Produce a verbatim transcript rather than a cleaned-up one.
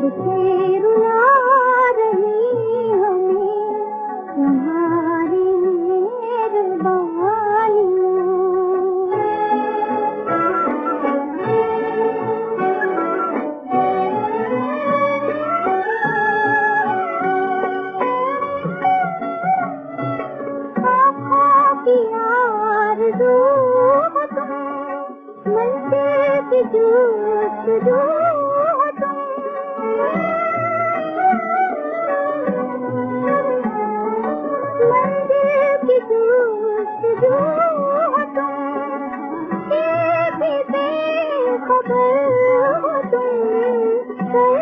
झूठे रुला रही हमें तुम्हारी मेहरबानी। आँखों की आरज़ू हो तुम, मंज़िल की जस्तजू हो तुम, मंज़िल की जस्तजू हो तुम, ये भी बेखबर हो तुम।